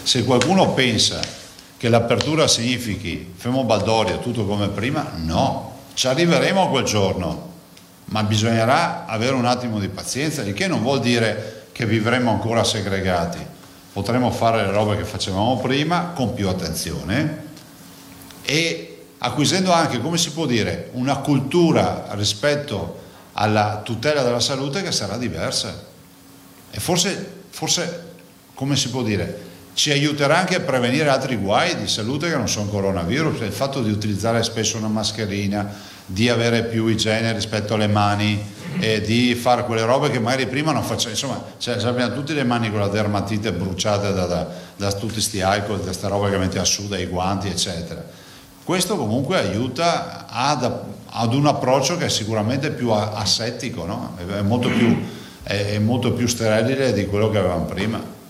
se qualcuno pensa che l'apertura significhi fermo baldoria, tutto come prima, no, ci arriveremo a quel giorno, ma bisognerà avere un attimo di pazienza, il che non vuol dire che vivremo ancora segregati, potremo fare le robe che facevamo prima con più attenzione e acquisendo anche, come si può dire, una cultura rispetto alla tutela della salute che sarà diversa e forse come si può dire, ci aiuterà anche a prevenire altri guai di salute che non sono coronavirus, il fatto di utilizzare spesso una mascherina, di avere più igiene rispetto alle mani e di fare quelle robe che magari prima non facevamo, insomma, abbiamo tutte le mani con la dermatite bruciate da tutti sti alcol, da questa roba che metteva su dai guanti eccetera. Questo comunque aiuta ad un approccio che è sicuramente più asettico, no? È molto più sterile di quello che avevamo prima.